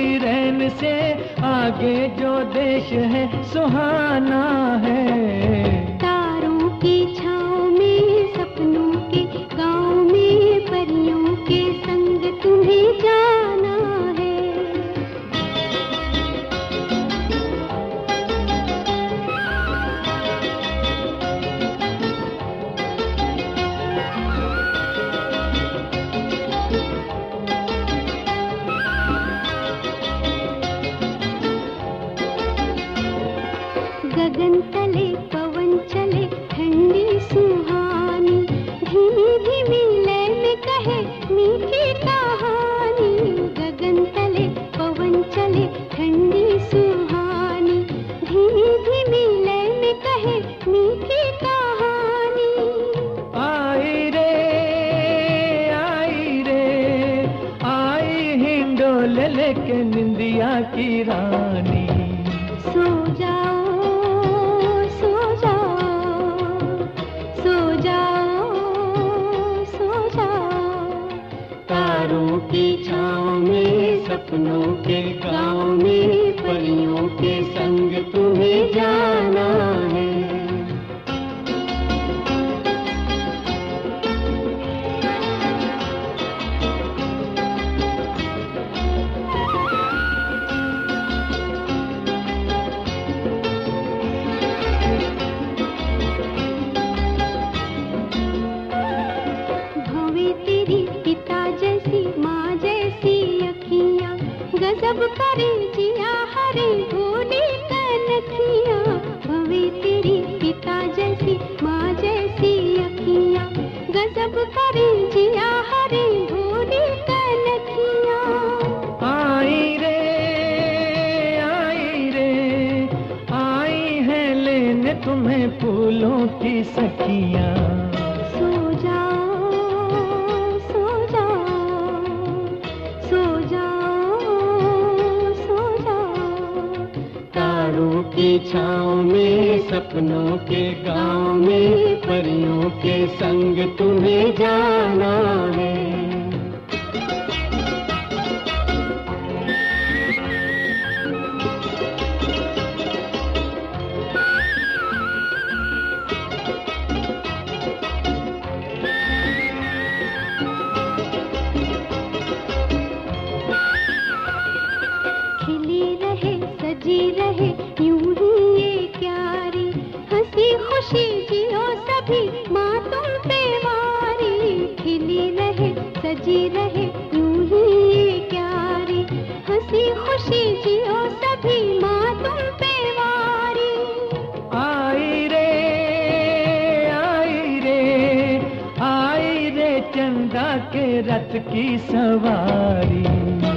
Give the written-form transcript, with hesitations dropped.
आई रैन से आगे जो देश है सुहाना है। तारों की छाँव में सपनों के गाँव में परियों के संग तुम्हें जाना है। गगन तले पवन चले ठंडी सुहानी, धीमी धीमी लय में कहे मीठी कहानी। गगन तले पवन चले ठंडी सुहानी, धीमी धीमी लय में कहे मीठी कहानी। आई रे आई हिंडोले लेके निंदिया की रानी। सो जाओ सो जाओ सो जाओ सो जाओ। तारों की छाँव में सपनों के गाँव में परियों के संग तुम्हें जाना है। पिता जैसी माँ जैसी अखियाँ, गजब करे जिया हरे भोली कनखियाँ। भवे तेरी पिता जैसी माँ जैसी अखियाँ, गजब करे जिया हरे भोली कनखियाँ। आई रे आई है लेने तुम्हें फूलों की सखियाँ। सो जाओ सो जाओ सो जाओ सो जाओ। तारों की छाँव में सपनों के गाँव में परियों के संग तुम्हें जाना है। खिली रहे सजी रहे यूं ही ये क्यारी, हंसी खुशी जियो सभी माँ तुम पे वारी। खिली रहे सजी रहे यूं ही ये क्यारी, हंसी खुशी जियो सभी माँ तुम पे वारी। आई रे आई रे चंदा के रथ की सवारी।